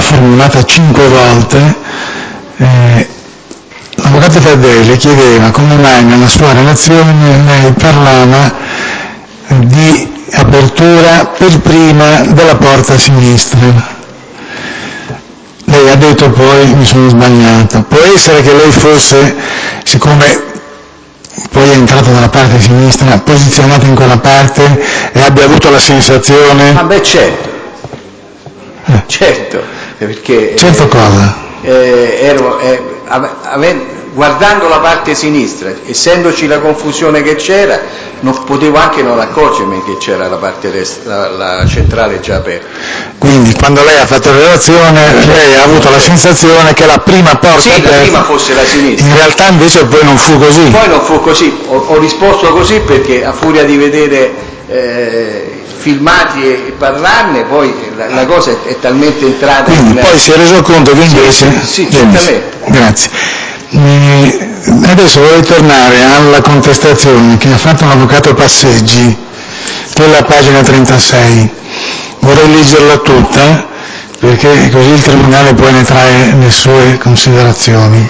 formulata 5 volte, l'avvocato Tardelli chiedeva come mai nella sua relazione lei parlava di apertura per prima della porta sinistra. Lei ha detto poi mi sono sbagliato. Può essere che lei fosse, siccome poi è entrato dalla parte sinistra, posizionato in quella parte e abbia avuto la sensazione... Ah beh, certo, certo, perché... Certo cosa? Guardando la parte sinistra, essendoci la confusione che c'era, non potevo anche non accorgermi che c'era la parte destra, la centrale già aperta. Quindi quando lei ha fatto la relazione, lei ha avuto la sensazione che la prima porta sì, aperta, la prima fosse la sinistra. In realtà invece poi non fu così. Poi non fu così, ho risposto così perché a furia di vedere filmati e parlarne, poi la cosa è talmente entrata. Quindi poi si è reso conto che invece... Sì, certamente. Grazie. Adesso vorrei tornare alla contestazione che ha fatto l'avvocato Passeggi, quella a pagina 36. Vorrei leggerla tutta, perché così il Tribunale poi ne trae le sue considerazioni.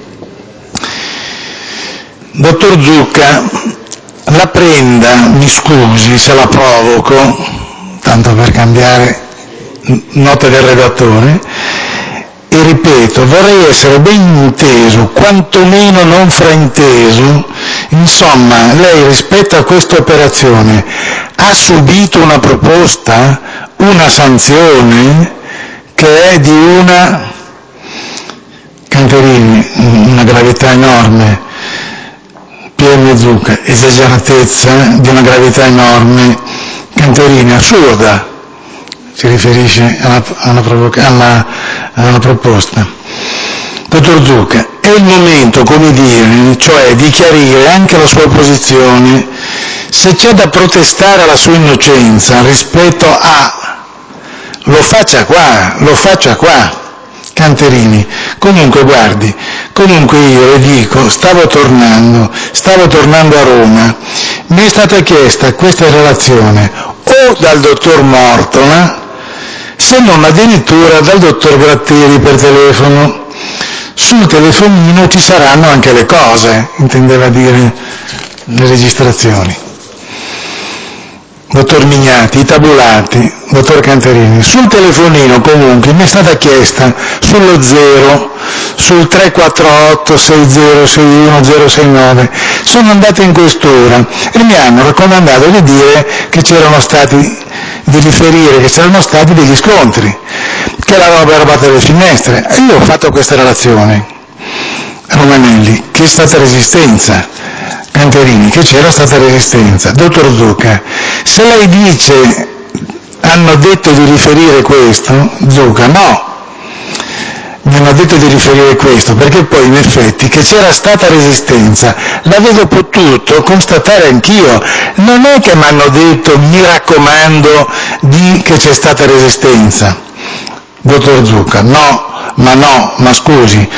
Dottor Zucca, la prenda, mi scusi se la provoco, tanto per cambiare nota del redattore, e ripeto, vorrei essere ben inteso, quantomeno non frainteso. Insomma, lei rispetto a questa operazione ha subito una proposta, una sanzione che è di una, Canterini, una gravità enorme, PM Zucca, esageratezza di una gravità enorme, Canterini, assurda, si riferisce alla proposta. Dottor Zucca, è il momento, come dire, cioè di chiarire anche la sua posizione, se c'è da protestare alla sua innocenza rispetto a... lo faccia qua, Canterini. Comunque guardi, io le dico, stavo tornando a Roma, mi è stata chiesta questa relazione o dal dottor Mortola, se non addirittura dal dottor Gratteri per telefono. Sul telefonino ci saranno anche le cose, intendeva dire le registrazioni. Dottor Mignati, i tabulati, dottor Canterini. Sul telefonino comunque mi è stata chiesta sullo 0, sul 348 6061 069, sono andato in questura e mi hanno raccomandato di dire che di riferire che c'erano stati degli scontri, che l'avevano rubato le finestre, e io ho fatto questa relazione. Romanelli, che è stata resistenza. Canterini, che c'era stata resistenza. Dottor Zucca, se lei dice hanno detto di riferire questo, Zucca, no, mi hanno detto di riferire questo, perché poi in effetti che c'era stata resistenza l'avevo potuto constatare anch'io, non è che mi hanno detto, mi raccomando, che c'è stata resistenza. Dottor Zucca, scusi,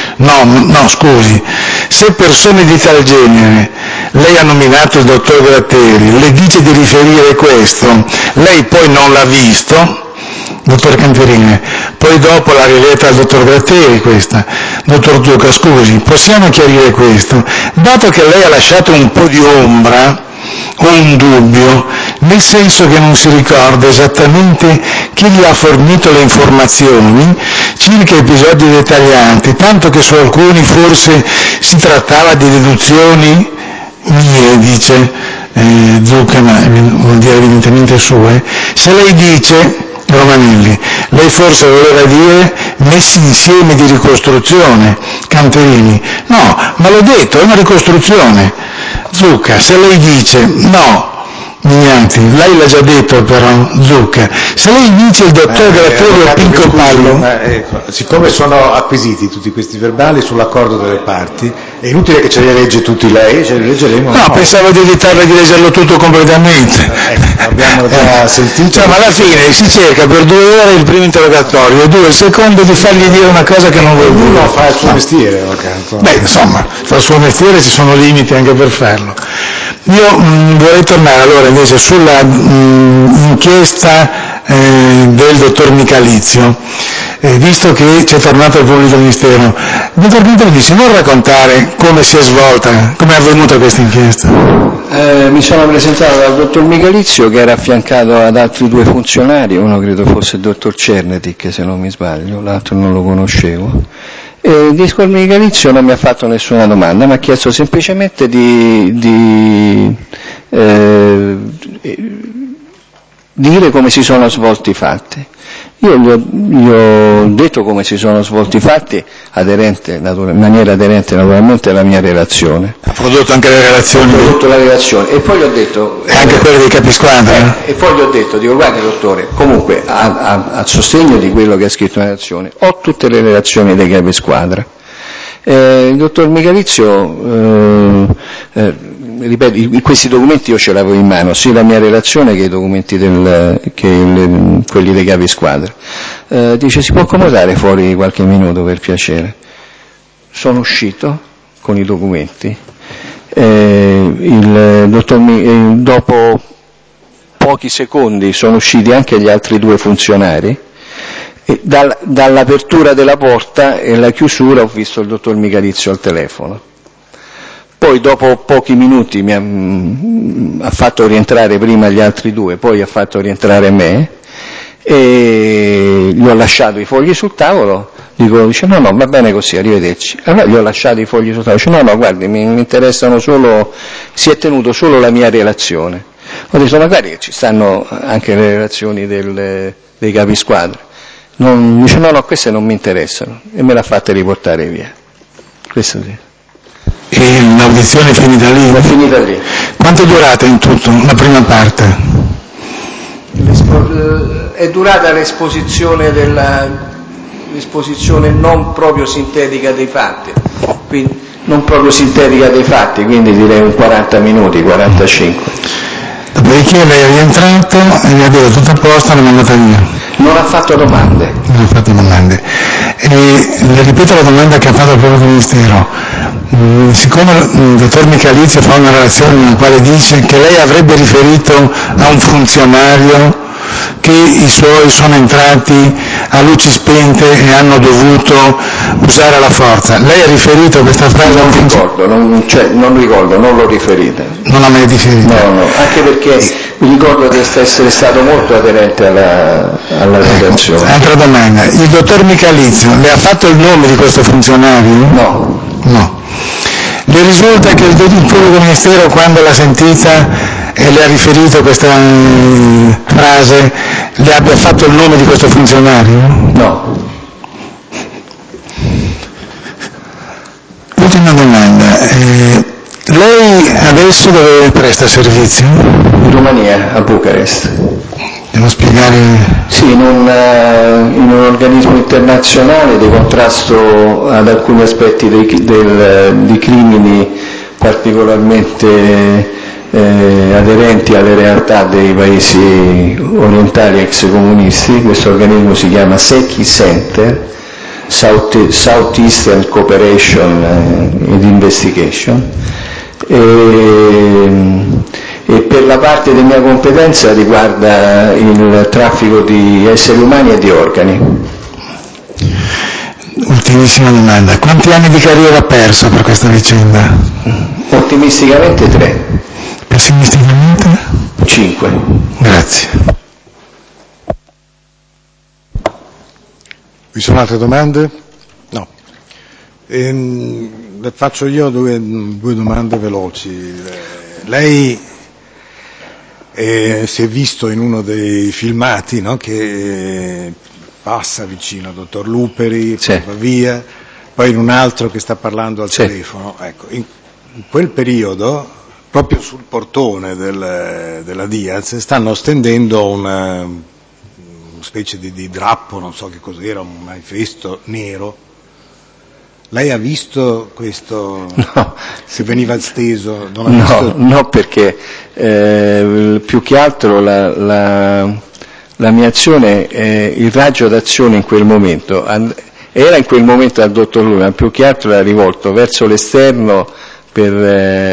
se persone di tal genere, lei ha nominato il dottor Gratteri, le dice di riferire questo, lei poi non l'ha visto, dottor Canterini, poi dopo l'ha riletta al dottor Gratteri questa. Dottor Zucca, scusi, possiamo chiarire questo? Dato che lei ha lasciato un po' di ombra o un dubbio, nel senso che non si ricorda esattamente chi gli ha fornito le informazioni circa episodi dettagliati, tanto che su alcuni forse si trattava di deduzioni mie, dice Zucca, ma vuol dire evidentemente sue, se lei dice, Romanelli, lei forse voleva dire messi insieme di ricostruzione, Canterini, no, ma l'ho detto, è una ricostruzione. Zucca, se lei dice no, Mignati, lei l'ha già detto però, Zucca, se lei dice il dottor Gratteri o Pinco Pallo... siccome sono acquisiti tutti questi verbali sull'accordo delle parti, è inutile che ce li legge tutti lei, ce li leggeremo. No, pensavo di evitarle di leggerlo tutto completamente. Abbiamo già sentito. Cioè, ma alla fine si cerca per 2 ore il primo interrogatorio e 2 il secondo di fargli dire una cosa che non vuol dire. Ognuno fa il suo mestiere, avvocato. Beh, insomma, fa il suo mestiere, ci sono limiti anche per farlo. Io vorrei tornare allora invece sulla inchiesta del dottor Michalizio. visto che c'è tornato il pubblico ministero, dottor Canterini, ci vuole raccontare come si è svolta, come è avvenuta questa inchiesta? Mi sono presentato dal dottor Michalizio, che era affiancato ad altri 2 funzionari, uno credo fosse il dottor Cernetic, se non mi sbaglio, l'altro non lo conoscevo. E il dottor Michalizio non mi ha fatto nessuna domanda, mi ha chiesto semplicemente di dire come si sono svolti i fatti. Io gli ho detto come si sono svolti i fatti, in maniera aderente naturalmente alla mia relazione. Ha prodotto anche le relazioni? Ho prodotto la relazione e poi gli ho detto... E anche quelle dei capisquadra? E poi gli ho detto, guardi dottore, comunque a sostegno di quello che ha scritto nella relazione, ho tutte le relazioni dei capisquadra. Il dottor Michalizio, ripeto, questi documenti io ce l'avevo in mano, sia la mia relazione che i documenti quelli dei capisquadra. Dice, si può accomodare fuori qualche minuto per piacere? Sono uscito con i documenti, dopo pochi secondi sono usciti anche gli altri 2 funzionari, e dall'apertura della porta e la chiusura ho visto il dottor Michalizio al telefono. Poi dopo pochi minuti mi ha fatto rientrare prima gli altri 2, poi ha fatto rientrare me e gli ho lasciato i fogli sul tavolo. Dice no, va bene così, arrivederci. Allora gli ho lasciato i fogli sul tavolo, dice no, guardi, mi interessano solo, si è tenuto solo la mia relazione. Ho detto magari ci stanno anche le relazioni dei capisquadra. Dice no, queste non mi interessano, e me l'ha fatta riportare via. Questo sì. E l'audizione è finita lì? È finita lì. Quanto è durata in tutto la prima parte? È durata l'esposizione non proprio sintetica dei fatti, quindi direi un 40 minuti, 45. Dopodiché lei è rientrato e vi ha detto tutto a posto, l'ha mandata via. Non ha fatto domande. Non ha fatto domande. E le ripeto la domanda che ha fatto il pubblico ministero. Siccome il dottor Michalizio fa una relazione nella quale dice che lei avrebbe riferito a un funzionario che i suoi sono entrati a luci spente e hanno dovuto usare la forza, lei ha riferito questa frase a un funzionario? Non ricordo, non l'ho riferita. Non l'ha mai riferita? No, anche perché mi ricordo di essere stato molto aderente alla redazione. Altra domanda, il dottor Michalizio le ha fatto il nome di questo funzionario? No. Le risulta che il pubblico ministero, quando l'ha sentita e le ha riferito questa frase, le abbia fatto il nome di questo funzionario? No. Ultima domanda, lei adesso dove presta servizio? In Romania, a Bucarest. Devo spiegare? Sì, in un organismo internazionale di contrasto ad alcuni aspetti di crimini particolarmente aderenti alle realtà dei paesi orientali ex comunisti. Questo organismo si chiama SECI Center, South Eastern Cooperation and Investigation, e per la parte di mia competenza riguarda il traffico di esseri umani e di organi. Ultimissima domanda, quanti anni di carriera ha perso per questa vicenda? Ottimisticamente 3. Pessimisticamente? 5. Grazie. Vi sono altre domande? No. Le faccio io due domande veloci. Lei si è visto in uno dei filmati, no, che passa vicino al dottor Luperi, Sì. poi va via, poi in un altro che sta parlando al telefono. Ecco, in quel periodo, proprio sul portone della Diaz, stanno stendendo una specie di drappo, non so che cos'era, un manifesto nero. Lei ha visto questo? No. Se veniva steso? Non ha visto? No, perché più che altro la mia azione, il raggio d'azione in quel momento, era in quel momento al dottor Luna, più che altro era rivolto verso l'esterno per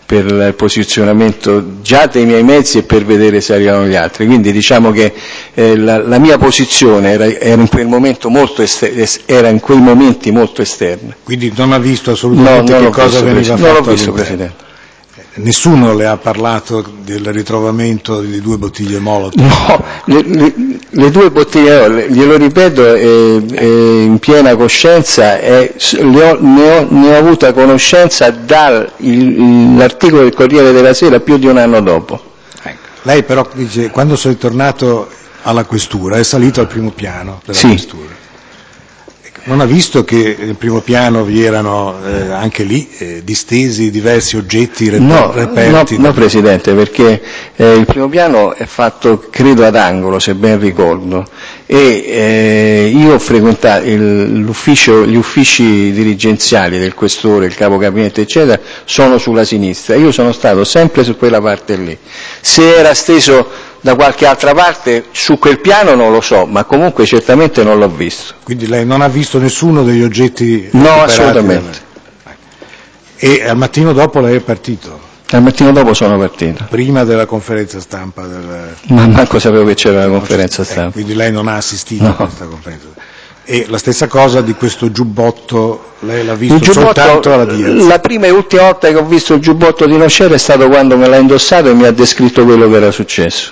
per il posizionamento già dei miei mezzi e per vedere se arrivano gli altri. Quindi diciamo che la mia posizione era in quel momento era in quei momenti molto esterna. Quindi non ha visto assolutamente che cosa veniva fatto? Non l'ho visto, Presidente. Nessuno le ha parlato del ritrovamento di 2 bottiglie Molotov? No, le 2 bottiglie, glielo ripeto, in piena coscienza, ne ho avuta conoscenza dall'articolo del Corriere della Sera più di un anno dopo. Ecco. Lei però dice, quando sei tornato alla questura, è salito al primo piano della questura. Non ha visto che nel primo piano vi erano anche lì distesi diversi oggetti reperti? No, Presidente, perché il primo piano è fatto, credo, ad angolo, se ben ricordo, e io ho frequentato gli uffici dirigenziali del Questore, il capo gabinetto, eccetera, sono sulla sinistra. Io sono stato sempre su quella parte lì. Se era steso da qualche altra parte su quel piano non lo so, ma comunque certamente non l'ho visto. Quindi lei non ha visto nessuno degli oggetti? No, assolutamente. E al mattino dopo lei è partito? Al mattino dopo sono partito. Prima della conferenza stampa? Ma manco sapevo che c'era la conferenza stampa. Quindi lei non ha assistito a questa conferenza? E la stessa cosa di questo giubbotto, lei l'ha visto soltanto alla Diaz? La prima e ultima volta che ho visto il giubbotto di Nocera è stato quando me l'ha indossato e mi ha descritto quello che era successo.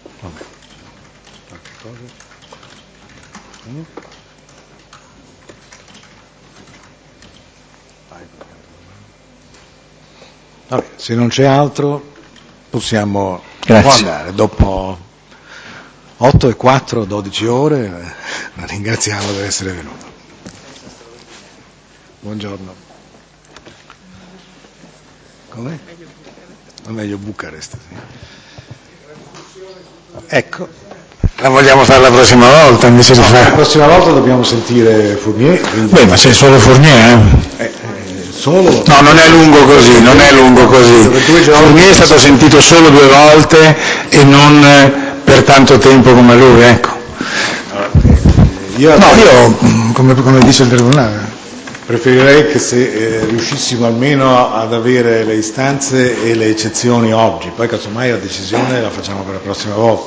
Vabbè, se non c'è altro possiamo andare. Dopo 8:04, 12 ore, la ringraziamo di essere venuto. Buongiorno. Com'è? Meglio Bucarest. Sì. Ecco. La vogliamo fare la prossima volta invece di fare? La prossima volta dobbiamo sentire Fournier. Beh, ma sei solo Fournier, Solo? No, non è lungo così, Fournier è stato sentito solo 2 volte e non per tanto tempo come lui, ecco. Io come dice il tribunale, preferirei che se riuscissimo almeno ad avere le istanze e le eccezioni oggi, poi casomai la decisione la facciamo per la prossima volta.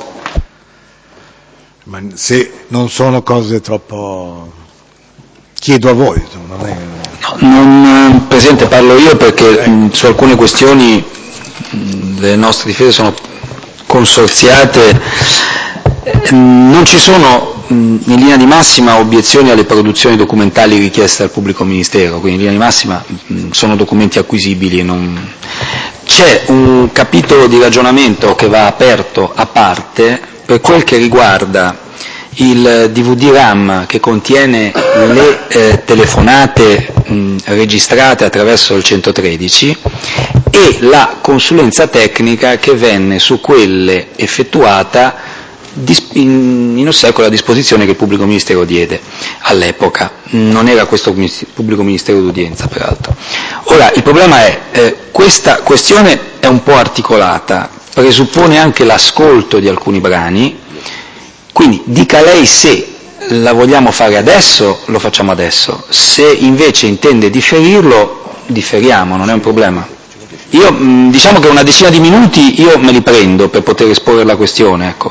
Ma se non sono cose troppo... chiedo a voi, non è... Presidente, parlo io perché su alcune questioni le nostre difese sono consorziate. Non ci sono in linea di massima obiezioni alle produzioni documentali richieste al pubblico ministero, quindi in linea di massima sono documenti acquisibili. C'è un capitolo di ragionamento che va aperto a parte per quel che riguarda il DVD RAM che contiene le telefonate registrate attraverso il 113 e la consulenza tecnica che venne su quelle effettuata in ossequio alla disposizione che il pubblico ministero diede all'epoca. Non era questo pubblico ministero d'udienza, peraltro. Ora, il problema è questa questione è un po' articolata, presuppone anche l'ascolto di alcuni brani. Quindi dica lei se la vogliamo fare adesso, lo facciamo adesso, se invece intende differirlo, differiamo, non è un problema. Io diciamo che una decina di minuti io me li prendo per poter esporre la questione, ecco,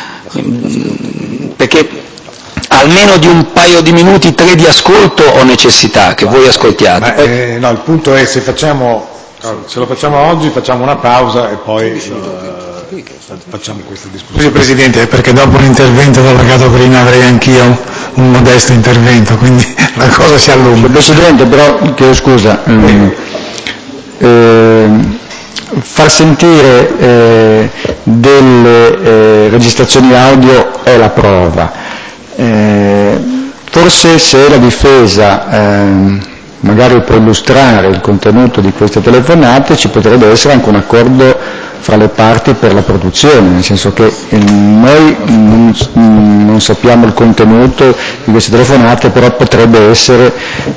perché almeno di un paio di minuti, 3 di ascolto ho necessità, che voi ascoltiate. No, il punto è se lo facciamo oggi facciamo una pausa e poi... facciamo questa discussione. Sì, Presidente, perché dopo l'intervento dell'avvocato prima avrei anch'io un modesto intervento, quindi la cosa si allunga. Presidente, però, chiedo scusa, far sentire delle registrazioni audio è la prova. Forse se la difesa magari può illustrare il contenuto di queste telefonate ci potrebbe essere anche un accordo fra le parti per la produzione, nel senso che noi non sappiamo il contenuto di queste telefonate, però potrebbe essere,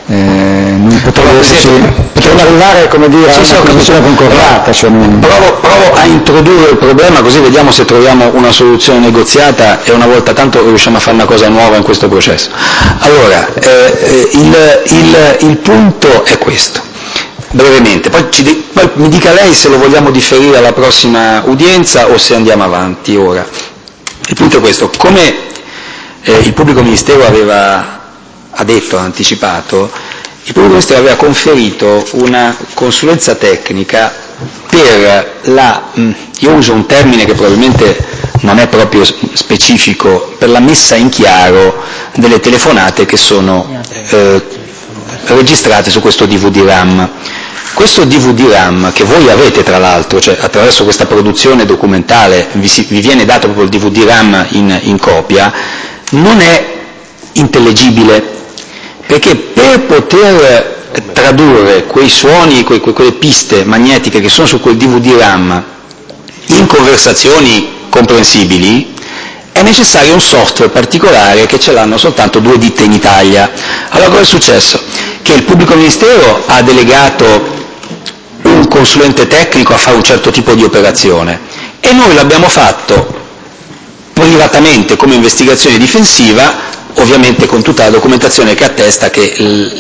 potrebbe arrivare, come dire, a una condizione concordata. Provo a introdurre il problema così vediamo se troviamo una soluzione negoziata e una volta tanto riusciamo a fare una cosa nuova in questo processo. Allora, il punto è questo. brevemente, poi mi dica lei se lo vogliamo differire alla prossima udienza o se andiamo avanti ora. Il punto è questo: come il pubblico ministero ha detto, ha anticipato, il pubblico ministero aveva conferito una consulenza tecnica per io uso un termine che probabilmente non è proprio specifico, per la messa in chiaro delle telefonate che sono registrate su questo DVD-RAM. Questo DVD-RAM, che voi avete tra l'altro, cioè attraverso questa produzione documentale vi viene dato proprio il DVD-RAM in copia, non è intellegibile, perché per poter tradurre quei suoni, quelle piste magnetiche che sono su quel DVD-RAM in conversazioni comprensibili, è necessario un software particolare che ce l'hanno soltanto 2 ditte in Italia. Allora cosa è successo? Che il pubblico ministero ha delegato un consulente tecnico a fare un certo tipo di operazione e noi l'abbiamo fatto privatamente come investigazione difensiva, ovviamente con tutta la documentazione che attesta che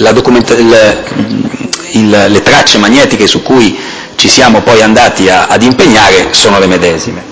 le tracce magnetiche su cui ci siamo poi andati ad impegnare sono le medesime.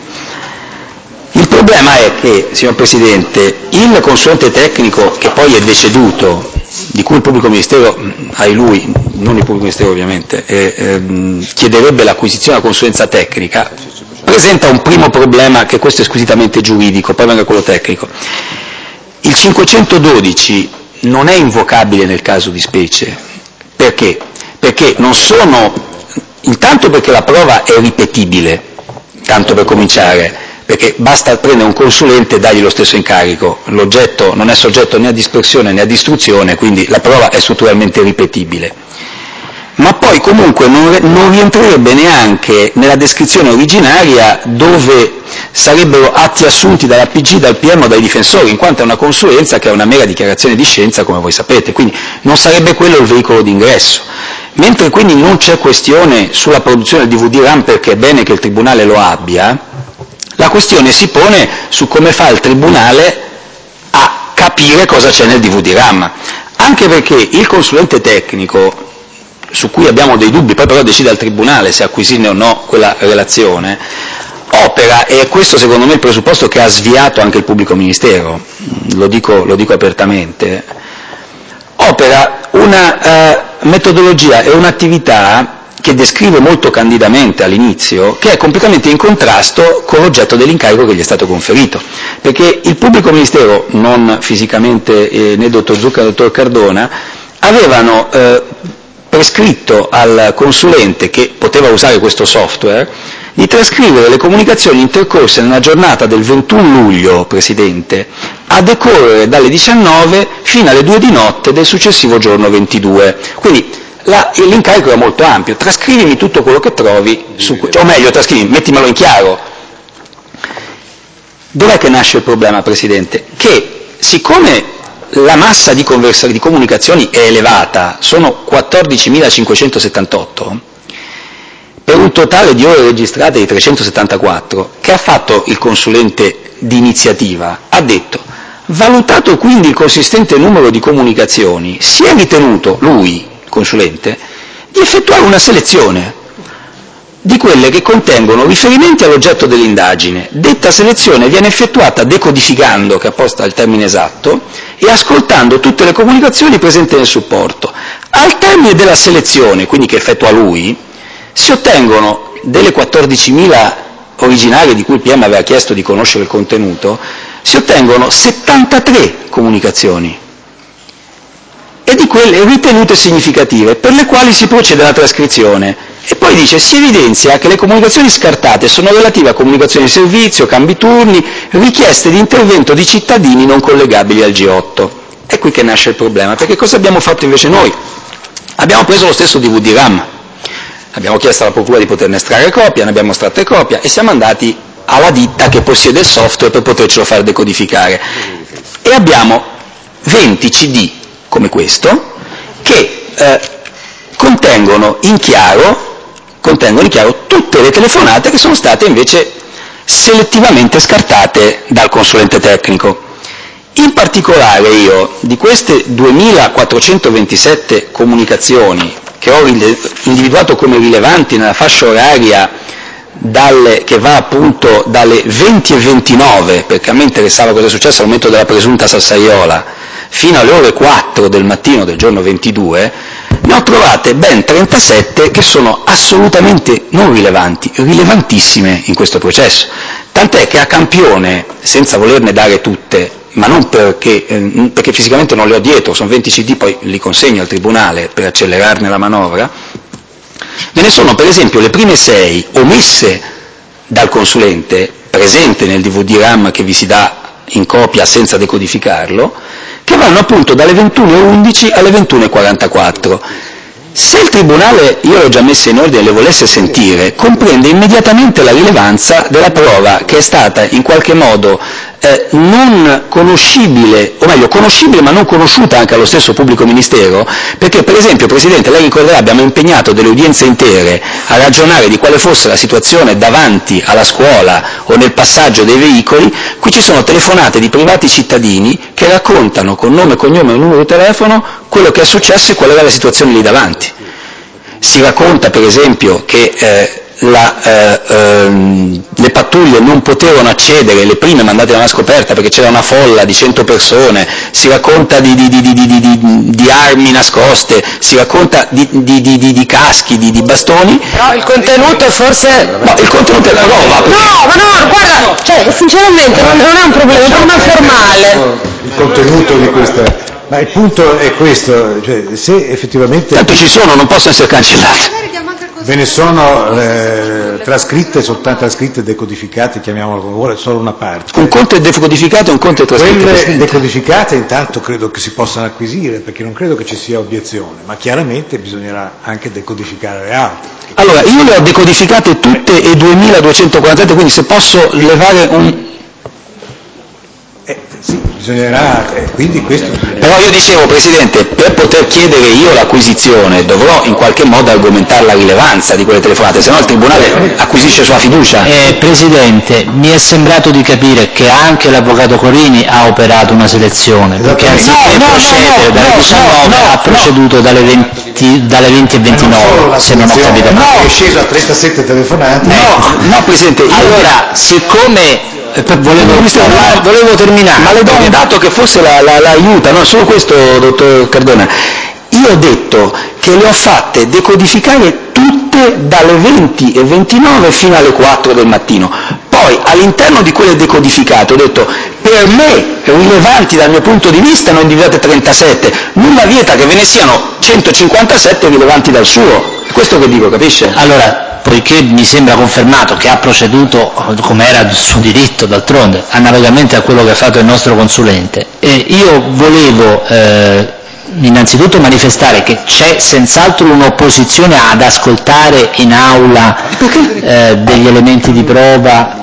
Il problema è che, signor Presidente, il consulente tecnico che poi è deceduto, di cui il pubblico ministero, lui, non il pubblico ministero ovviamente, chiederebbe l'acquisizione della consulenza tecnica, presenta un primo problema, che questo è squisitamente giuridico, poi venga quello tecnico. Il 512 non è invocabile nel caso di specie. Perché? Perché non sono, intanto perché la prova è ripetibile, tanto per cominciare, perché basta prendere un consulente e dargli lo stesso incarico, l'oggetto non è soggetto né a dispersione né a distruzione, quindi la prova è strutturalmente ripetibile. Ma poi comunque non rientrerebbe neanche nella descrizione originaria dove sarebbero atti assunti dalla PG, dal PM o dai difensori, in quanto è una consulenza che è una mera dichiarazione di scienza, come voi sapete, quindi non sarebbe quello il veicolo d'ingresso. Mentre quindi non c'è questione sulla produzione del DVD-RAM, perché è bene che il Tribunale lo abbia, la questione si pone su come fa il Tribunale a capire cosa c'è nel DVD-RAM, anche perché il consulente tecnico, su cui abbiamo dei dubbi, poi però decide al Tribunale se acquisirne o no quella relazione, opera, e questo secondo me è il presupposto che ha sviato anche il pubblico ministero, lo dico apertamente, opera una metodologia e un'attività che descrive molto candidamente all'inizio, che è completamente in contrasto con l'oggetto dell'incarico che gli è stato conferito, perché il pubblico ministero, non fisicamente né il dottor Zucca né il dottor Cardona, avevano prescritto al consulente che poteva usare questo software di trascrivere le comunicazioni intercorse nella giornata del 21 luglio, Presidente, a decorrere dalle 19 fino alle 2 di notte del successivo giorno 22. Quindi l'incarico era molto ampio: trascrivimi tutto quello che trovi, o meglio, mettimelo in chiaro. Dov'è che nasce il problema, Presidente? Che siccome la massa di comunicazioni è elevata, sono 14.578, per un totale di ore registrate di 374, che ha fatto il consulente di iniziativa? Ha detto: valutato quindi il consistente numero di comunicazioni, si è ritenuto, lui, consulente, di effettuare una selezione di quelle che contengono riferimenti all'oggetto dell'indagine. Detta selezione viene effettuata decodificando, che apposta il termine esatto, e ascoltando tutte le comunicazioni presenti nel supporto. Al termine della selezione, quindi che effettua lui, si ottengono delle 14.000 originarie di cui il PM aveva chiesto di conoscere il contenuto, si ottengono 73 comunicazioni, e di quelle ritenute significative, per le quali si procede alla trascrizione. E poi dice: si evidenzia che le comunicazioni scartate sono relative a comunicazioni di servizio, cambi turni, richieste di intervento di cittadini non collegabili al G8. È qui che nasce il problema, perché cosa abbiamo fatto invece noi? Abbiamo preso lo stesso DVD-RAM, abbiamo chiesto alla procura di poterne estrarre copia, ne abbiamo estratte copia e siamo andati alla ditta che possiede il software per potercelo far decodificare. E abbiamo 20 CD come questo che contengono in chiaro tutte le telefonate che sono state invece selettivamente scartate dal consulente tecnico. In particolare io, di queste 2.427 comunicazioni che ho individuato come rilevanti nella fascia oraria che va appunto dalle 20:29, perché a me interessava cosa è successo al momento della presunta Sassaiola, fino alle ore 4 del mattino del giorno 22, ne ho trovate ben 37 che sono assolutamente non rilevanti, rilevantissime in questo processo. Tant'è che a campione, senza volerne dare tutte, ma non perché fisicamente non le ho dietro, sono 20 CD, poi li consegno al Tribunale per accelerarne la manovra, ve ne sono per esempio le prime 6 omesse dal consulente, presente nel DVD RAM che vi si dà in copia senza decodificarlo, che vanno appunto dalle 21:11 alle 21:44. Se il Tribunale, io l'ho già messa in ordine, le volesse sentire, comprende immediatamente la rilevanza della prova che è stata in qualche modo non conoscibile, o meglio conoscibile ma non conosciuta anche allo stesso pubblico ministero, perché per esempio, Presidente, lei ricorderà, abbiamo impegnato delle udienze intere a ragionare di quale fosse la situazione davanti alla scuola o nel passaggio dei veicoli. Qui ci sono telefonate di privati cittadini che raccontano con nome, cognome e numero di telefono quello che è successo e qual era la situazione lì davanti. Si racconta per esempio che le pattuglie non potevano accedere, le prime mandate da una scoperta perché c'era una folla di 100 persone, si racconta di armi nascoste, si racconta di caschi, di bastoni. Però il contenuto è forse... No, il contenuto è la roba. No, ma no, guarda, cioè sinceramente non è un problema, è un problema formale. Il contenuto di questa... Ma il punto è questo, cioè se effettivamente... Tanto ci sono, non possono essere cancellati. Ve ne sono trascritte, soltanto trascritte, decodificate, chiamiamolo come vuole, solo una parte. Un conto è decodificato e un conto è trascritto. Quelle decodificate intanto credo che si possano acquisire, perché non credo che ci sia obiezione, ma chiaramente bisognerà anche decodificare le altre. Allora, io le ho decodificate tutte e 2247, quindi se posso levare un... Sì, bisognerà, quindi questo... Però io dicevo, Presidente, per poter chiedere io l'acquisizione dovrò in qualche modo argomentare la rilevanza di quelle telefonate, se no il Tribunale acquisisce sua fiducia. Presidente, mi è sembrato di capire che anche l'Avvocato Corini ha operato una selezione, perché anziché procedere dalle 19 ha proceduto dalle 20 e 29, se non ho capito male. È sceso a 37 telefonate. No, Presidente, allora, siccome... volevo terminare. Ma le do un dato che forse la aiuta, no? Solo questo, dottor Cardona. Io ho detto che le ho fatte decodificare tutte dalle 20:29 fino alle 4 del mattino. Poi all'interno di quelle decodificate ho detto, per me rilevanti dal mio punto di vista, ne ho individuate 37, nulla vieta che ve ne siano 157 rilevanti dal suo. È questo che dico, capisce? Allora, poiché mi sembra confermato che ha proceduto come era il suo diritto, d'altronde, analogamente a quello che ha fatto il nostro consulente, io volevo innanzitutto manifestare che c'è senz'altro un'opposizione ad ascoltare in aula degli elementi di prova,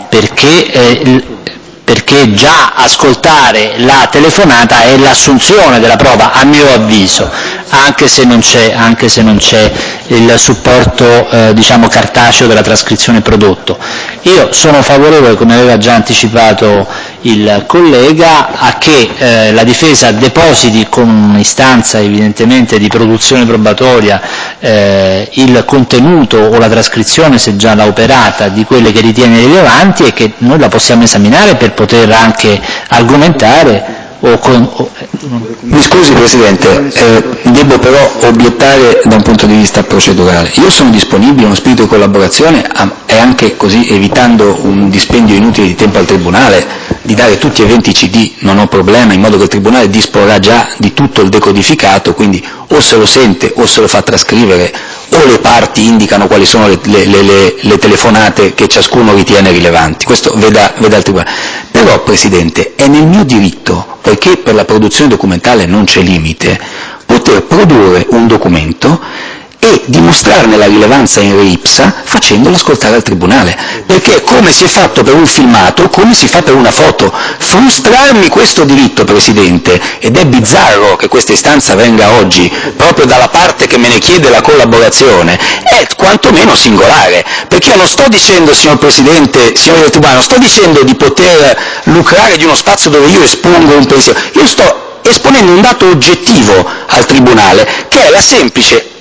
perché già ascoltare la telefonata è l'assunzione della prova, a mio avviso, anche se non c'è il supporto diciamo cartaceo della trascrizione prodotto. Io sono favorevole, come aveva già anticipato il collega, a che la difesa depositi con un'istanza evidentemente di produzione probatoria il contenuto o la trascrizione, se già l'ha operata, di quelle che ritiene rilevanti, e che noi la possiamo esaminare per poter anche argomentare. Mi scusi Presidente, devo però obiettare da un punto di vista procedurale. Io sono disponibile, uno spirito di collaborazione, e anche così, evitando un dispendio inutile di tempo al Tribunale, di dare tutti e 20 CD, non ho problema, in modo che il Tribunale disporrà già di tutto il decodificato, quindi o se lo sente o se lo fa trascrivere, o le parti indicano quali sono le telefonate che ciascuno ritiene rilevanti. Questo veda il Tribunale. Però, Presidente, è nel mio diritto, poiché per la produzione documentale non c'è limite, poter produrre un documento e dimostrarne la rilevanza in re ipsa facendolo ascoltare al Tribunale, perché come si è fatto per un filmato, come si fa per una foto. Frustrarmi questo diritto, Presidente, ed è bizzarro che questa istanza venga oggi proprio dalla parte che me ne chiede la collaborazione, è quantomeno singolare, perché io non sto dicendo, signor Presidente, signori del Tribunale, non sto dicendo di poter lucrare di uno spazio dove io espongo un pensiero, io sto esponendo un dato oggettivo al Tribunale, che è la semplice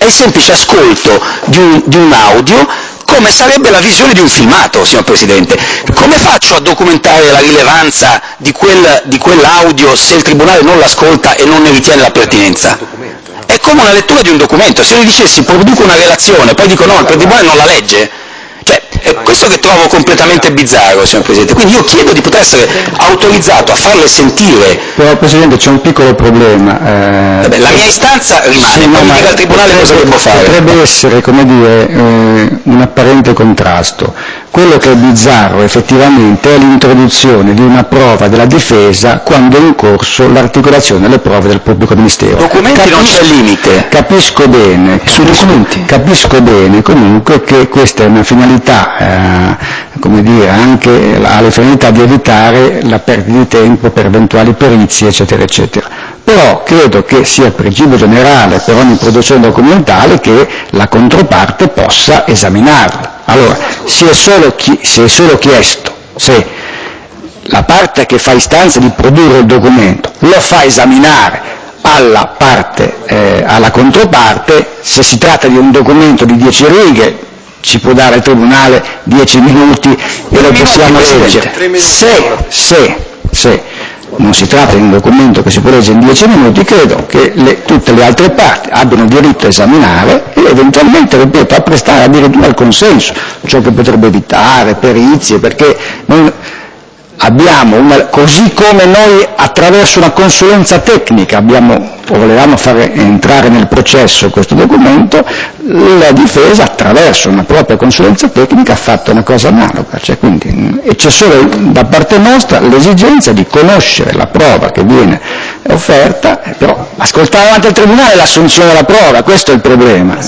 il semplice ascolto di un audio, come sarebbe la visione di un filmato, signor Presidente. Come faccio a documentare la rilevanza di quell'audio se il Tribunale non l'ascolta e non ne ritiene la pertinenza? È come una lettura di un documento. Se io gli dicessi produco una relazione, poi dico no, il Tribunale non la legge, cioè è questo che trovo completamente bizzarro, signor Presidente. Quindi io chiedo di poter essere autorizzato a farle sentire. Però Presidente c'è un piccolo problema. Vabbè, la mia istanza rimane, sì, poi mi dica al Tribunale cosa devo fare. Potrebbe essere, come dire, un apparente contrasto. Quello che è bizzarro effettivamente è l'introduzione di una prova della difesa quando è in corso l'articolazione delle prove del pubblico ministero. Documenti non c'è limite. Capisco bene comunque che questa è una finalità, come dire, anche ha la finalità di evitare la perdita di tempo per eventuali perizie, eccetera, eccetera. Però credo che sia principio generale per ogni produzione documentale che la controparte possa esaminarla. Allora, si è solo chiesto se la parte che fa istanza di produrre il documento lo fa esaminare alla controparte. Se si tratta di un documento di 10 righe, ci può dare il Tribunale 10 minuti e lo possiamo leggere. Se non si tratta di un documento che si può leggere in 10 minuti, credo che tutte le altre parti abbiano diritto a esaminare e eventualmente, ripeto, a prestare addirittura il consenso, ciò che potrebbe evitare perizie, perché noi abbiamo così come noi attraverso una consulenza tecnica volevamo fare entrare nel processo questo documento, la difesa attraverso una propria consulenza tecnica ha fatto una cosa analoga, e c'è solo da parte nostra l'esigenza di conoscere la prova che viene offerta, però ascoltare davanti al Tribunale l'assunzione della prova, questo è il problema.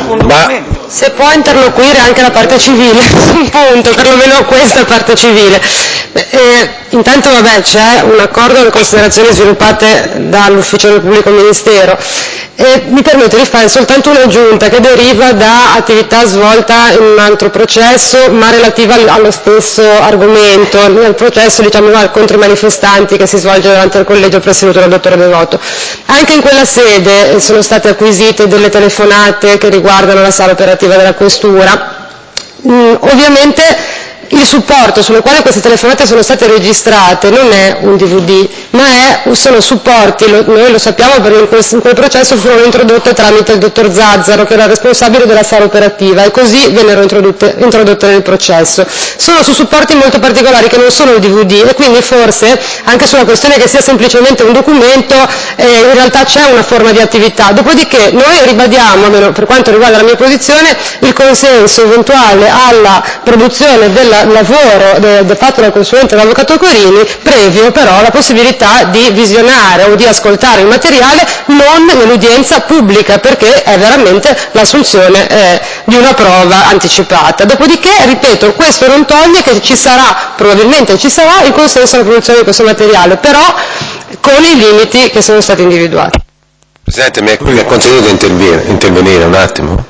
Se può interloquire anche la parte civile, un punto, perlomeno questa parte civile. Intanto c'è un accordo alle considerazioni sviluppate dall'Ufficio del Pubblico Ministero e mi permetto di fare soltanto un'aggiunta che deriva da attività svolta in un altro processo ma relativa allo stesso argomento, nel processo contro i manifestanti che si svolge davanti al collegio presieduto dal dottore Devoto. Anche in quella sede sono state acquisite delle telefonate che riguardano la sala operativa della Questura. Ovviamente il supporto sulle quali queste telefonate sono state registrate non è un DVD, ma sono supporti, noi lo sappiamo perché in quel processo furono introdotte tramite il dottor Zazzaro, che era responsabile della sala operativa, e così vennero introdotte nel processo. Sono su supporti molto particolari che non sono il DVD, e quindi forse anche sulla questione che sia semplicemente un documento in realtà c'è una forma di attività. Dopodiché noi ribadiamo, almeno per quanto riguarda la mia posizione, il consenso eventuale alla produzione del lavoro fatto dal consulente dell'avvocato Corini, previo però la possibilità di visionare o di ascoltare il materiale non nell'udienza pubblica, perché è veramente l'assunzione di una prova anticipata. Dopodiché, ripeto, questo non toglie che probabilmente ci sarà il consenso alla produzione di questo materiale, però con i limiti che sono stati individuati. Presidente, mi è consentito intervenire un attimo?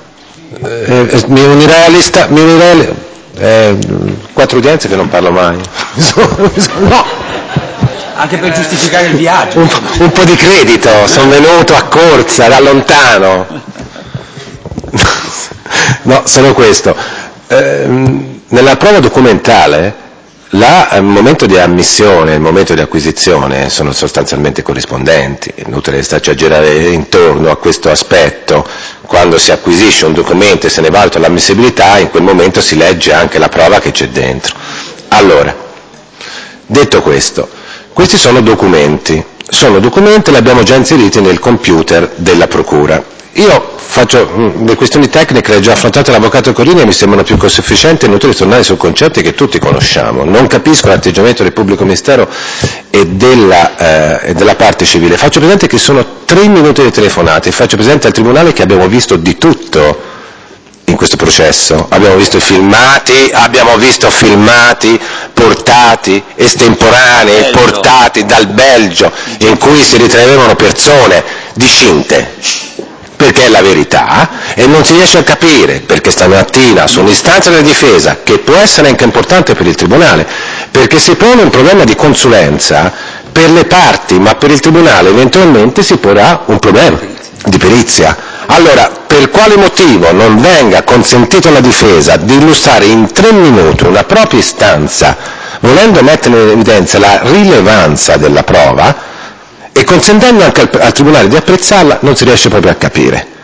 Mi unirei alla lista, 4 udienze che non parlo mai. No. Anche per giustificare il viaggio. Un po' di credito, sono venuto a corsa, da lontano. No, solo questo. Nella prova documentale il momento di ammissione e il momento di acquisizione sono sostanzialmente corrispondenti, è inutile starci a girare intorno a questo aspetto. Quando si acquisisce un documento e se ne valuta l'ammissibilità, in quel momento si legge anche la prova che c'è dentro. Allora, detto questo, questi sono documenti, li abbiamo già inseriti nel computer della Procura. Io faccio le questioni tecniche, le ha già affrontate l'avvocato Corini e mi sembrano più che sufficienti, è inutile tornare su concetti che tutti conosciamo. Non capisco l'atteggiamento del pubblico ministero e della parte civile. Faccio presente che sono 3 minuti di telefonate, faccio presente al Tribunale che abbiamo visto di tutto in questo processo, abbiamo visto filmati portati, estemporanei, portati dal Belgio, in cui si ritraevano persone discinte, perché è la verità, e non si riesce a capire perché stamattina su un'istanza della difesa, che può essere anche importante per il Tribunale, perché si pone un problema di consulenza per le parti, ma per il Tribunale eventualmente si porrà un problema di perizia. Allora, per quale motivo non venga consentito alla difesa di illustrare in 3 minuti una propria istanza, volendo mettere in evidenza la rilevanza della prova, e consentendo anche al Tribunale di apprezzarla, non si riesce proprio a capire.